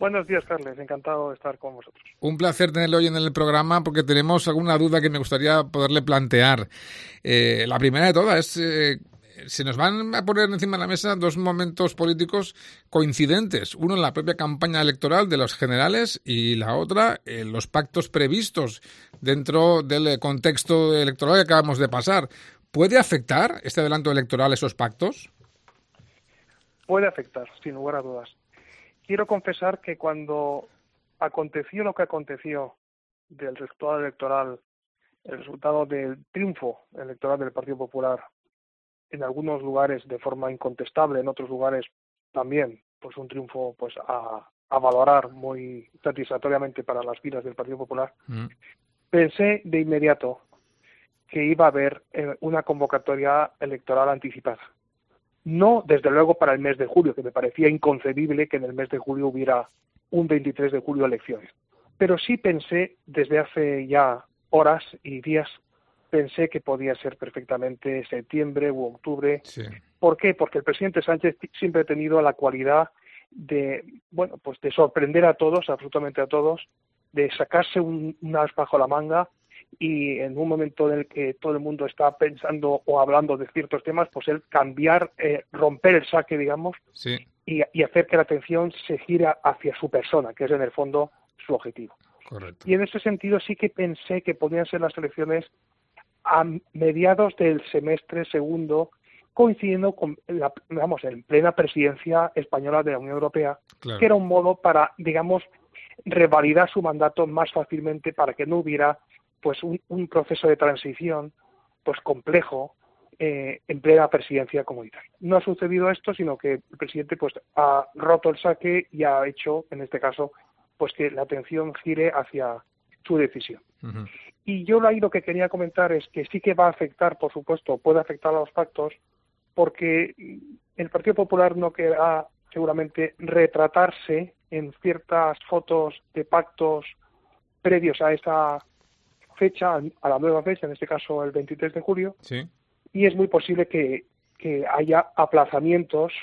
Buenos días, Carles. Encantado de estar con vosotros. Un placer tenerlo hoy en el programa porque tenemos alguna duda que me gustaría poderle plantear. La primera de todas es, se nos van a poner encima de la mesa dos momentos políticos coincidentes. Uno en la propia campaña electoral de los generales y la otra en los pactos previstos dentro del contexto electoral que acabamos de pasar. ¿Puede afectar este adelanto electoral esos pactos? Puede afectar, sin lugar a dudas. Quiero confesar que cuando aconteció lo que aconteció del resultado electoral, el resultado del triunfo electoral del Partido Popular, en algunos lugares de forma incontestable, en otros lugares también, pues un triunfo pues a valorar muy satisfactoriamente para las filas del Partido Popular, pensé de inmediato que iba a haber una convocatoria electoral anticipada. No, desde luego, para el mes de julio, que me parecía inconcebible que en el mes de julio hubiera un 23 de julio elecciones. Pero sí pensé, desde hace ya horas y días, pensé que podía ser perfectamente septiembre u octubre. Sí. ¿Por qué? Porque el presidente Sánchez siempre ha tenido la cualidad de, bueno, pues de sorprender a todos, absolutamente a todos, de sacarse un as bajo la manga y en un momento en el que todo el mundo está pensando o hablando de ciertos temas, pues él cambiar, romper el saque, digamos, Sí. y hacer que la atención se gira hacia su persona, que es en el fondo su objetivo. Correcto. Y en ese sentido sí que pensé que podían ser las elecciones a mediados del semestre segundo, coincidiendo con, en plena presidencia española de la Unión Europea, Claro. que era un modo para, digamos, revalidar su mandato más fácilmente para que no hubiera pues un proceso de transición pues complejo en plena presidencia comunitaria. No ha sucedido esto, sino que el presidente pues ha roto el saque y ha hecho, en este caso, pues que la atención gire hacia su decisión. Uh-huh. Y yo ahí lo que quería comentar es que sí que va a afectar, por supuesto, puede afectar a los pactos, porque el Partido Popular no querrá seguramente retratarse en ciertas fotos de pactos previos a esa fecha, a la nueva fecha, en este caso el 23 de julio, Sí. y es muy posible que haya aplazamientos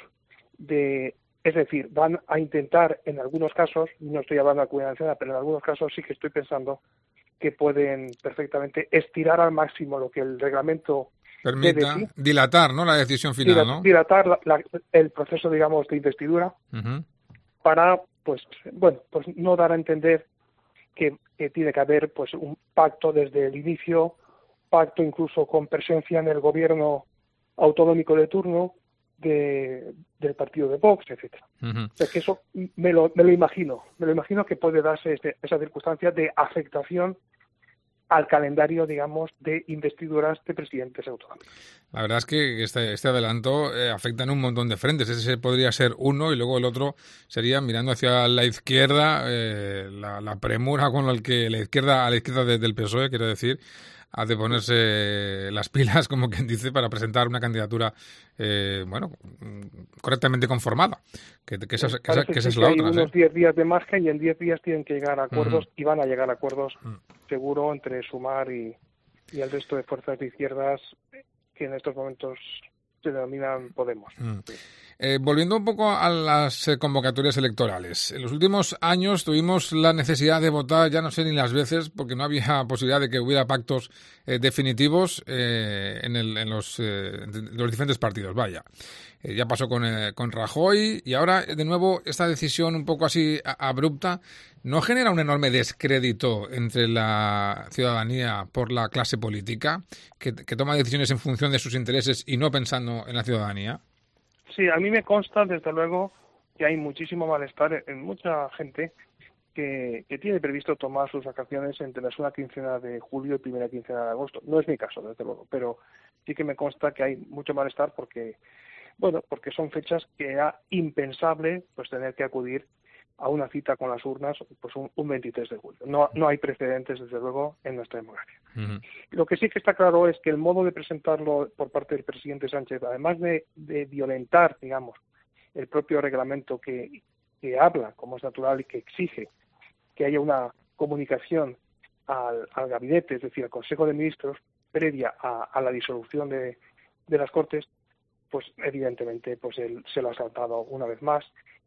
es decir, van a intentar en algunos casos, no estoy hablando de Comunidad Valenciana, pero en algunos casos sí que estoy pensando que pueden perfectamente estirar al máximo lo que el reglamento Permita dilatar, ¿no?, la decisión final, ¿no? Dilatar el proceso, digamos, de investidura Uh-huh. para, pues no dar a entender que tiene que haber pues un pacto desde el inicio, pacto incluso con presencia en el gobierno autonómico de turno del partido de Vox, etcétera. Uh-huh. O sea, que eso me lo imagino que puede darse esa circunstancia de afectación al calendario, digamos, de investiduras de presidentes autonómicos. La verdad es que este adelanto afecta en un montón de frentes. Ese podría ser uno y luego el otro sería mirando hacia la izquierda, la premura con la que a la izquierda del PSOE, quiero decir, ha de ponerse las pilas, como quien dice, para presentar una candidatura, correctamente conformada. Que esa es la hay otra. unos 10 días de margen y en 10 días tienen que llegar a acuerdos Uh-huh. y van a llegar a acuerdos seguro entre Sumar y el resto de fuerzas de izquierdas que en estos momentos se denominan Podemos. Volviendo un poco a las convocatorias electorales. En los últimos años tuvimos la necesidad de votar, ya no sé ni las veces, porque no había posibilidad de que hubiera pactos definitivos en los diferentes partidos. Vaya. Ya pasó con Rajoy y ahora, de nuevo, esta decisión un poco así abrupta ¿no genera un enorme descrédito entre la ciudadanía por la clase política que toma decisiones en función de sus intereses y no pensando en la ciudadanía? Sí, a mí me consta, desde luego, que hay muchísimo malestar en mucha gente que tiene previsto tomar sus vacaciones entre la segunda quincena de julio y primera quincena de agosto. No es mi caso, desde luego, pero sí que me consta que hay mucho malestar porque son fechas que era impensable pues tener que acudir a una cita con las urnas pues un 23 de julio. No hay precedentes, desde luego, en nuestra democracia. Uh-huh. Lo que sí que está claro es que el modo de presentarlo por parte del presidente Sánchez, además de violentar, digamos, el propio reglamento que habla, como es natural, y que exige que haya una comunicación al gabinete, es decir, al Consejo de Ministros, previa a la disolución de las Cortes, pues evidentemente pues él se lo ha saltado una vez más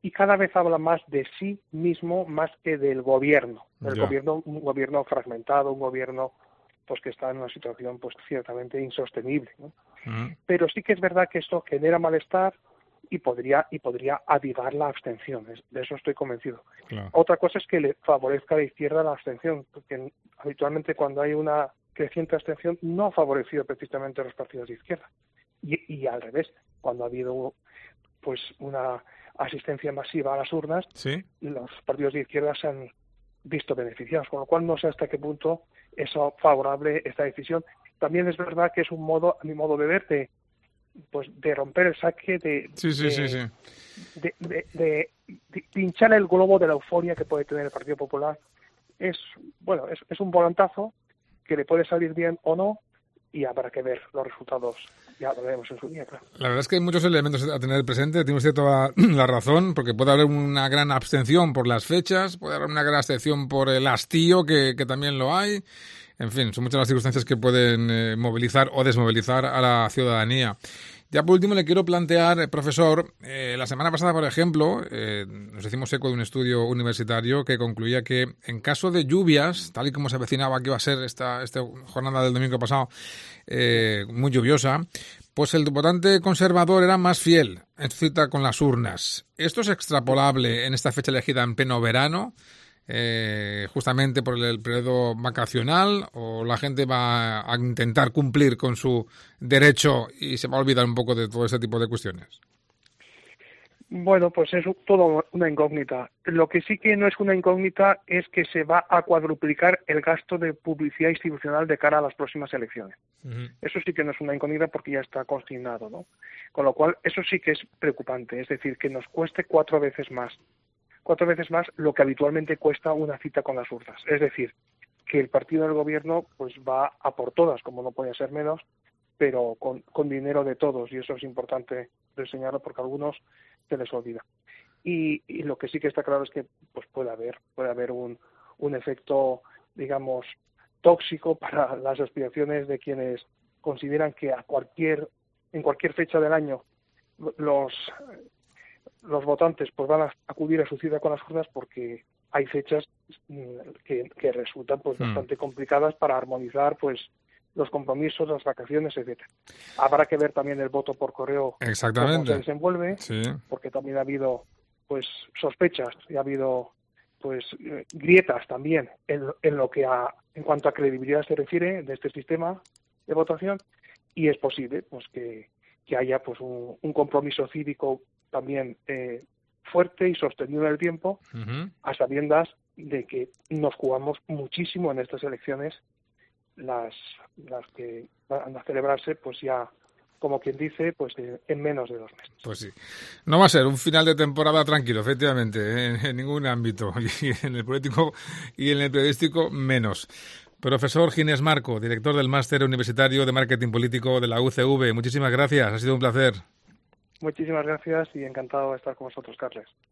y cada vez habla más de sí mismo más que del gobierno. Un gobierno fragmentado, un gobierno pues que está en una situación pues ciertamente insostenible, ¿no? Pero sí que es verdad que esto genera malestar y podría avivar la abstención, de eso estoy convencido. Claro. Otra cosa es que le favorezca a la izquierda la abstención, porque habitualmente cuando hay una creciente abstención no ha favorecido precisamente a los partidos de izquierda. Y al revés, cuando ha habido pues una asistencia masiva a las urnas, ¿Sí? los partidos de izquierda se han visto beneficiados, con lo cual no sé hasta qué punto es favorable esta decisión. También es verdad que es un modo, a mi modo de ver, de romper el saque, de pinchar el globo de la euforia que puede tener el Partido Popular. Es un volantazo que le puede salir bien o no, y habrá que ver los resultados. Ya lo veremos en su día, claro. La verdad es que hay muchos elementos a tener presente. Tiene usted toda la razón, porque puede haber una gran abstención por las fechas, puede haber una gran abstención por el hastío, que también lo hay. En fin, son muchas las circunstancias que pueden movilizar o desmovilizar a la ciudadanía. Ya por último le quiero plantear, profesor, la semana pasada, por ejemplo, nos hicimos eco de un estudio universitario que concluía que en caso de lluvias, tal y como se avecinaba que iba a ser esta jornada del domingo pasado, muy lluviosa, pues el votante conservador era más fiel en su cita con las urnas. ¿Esto es extrapolable en esta fecha elegida en pleno verano? Justamente por el periodo vacacional, o la gente va a intentar cumplir con su derecho y se va a olvidar un poco de todo ese tipo de cuestiones? Bueno, pues es todo una incógnita. Lo que sí que no es una incógnita es que se va a cuadruplicar el gasto de publicidad institucional de cara a las próximas elecciones. Eso sí que no es una incógnita porque ya está consignado, ¿no? Con lo cual, eso sí que es preocupante, es decir, que nos cueste 4 veces más lo que habitualmente cuesta una cita con las urnas. Es decir, que el partido del gobierno pues va a por todas, como no puede ser menos, pero con dinero de todos, y eso es importante reseñarlo porque a algunos se les olvida. Y lo que sí que está claro es que pues puede haber un efecto, digamos, tóxico para las aspiraciones de quienes consideran que en cualquier fecha del año los votantes pues van a acudir a su cita con las urnas, porque hay fechas que resultan pues bastante complicadas para armonizar pues los compromisos, las vacaciones, etcétera. Habrá que ver también el voto por correo, cómo se desenvuelve, sí, porque también ha habido pues sospechas y ha habido pues grietas también en lo que en cuanto a credibilidad se refiere de este sistema de votación, y es posible pues que haya pues un compromiso cívico también fuerte y sostenido en el tiempo, a sabiendas de que nos jugamos muchísimo en estas elecciones, las que van a celebrarse pues ya, como quien dice, pues en menos de 2 meses. Pues sí. No va a ser un final de temporada tranquilo, efectivamente, en ningún ámbito, y en el político y en el periodístico menos. Profesor Ginés Marco, director del Máster Universitario de Marketing Político de la UCV, muchísimas gracias, ha sido un placer. Muchísimas gracias y encantado de estar con vosotros, Carles.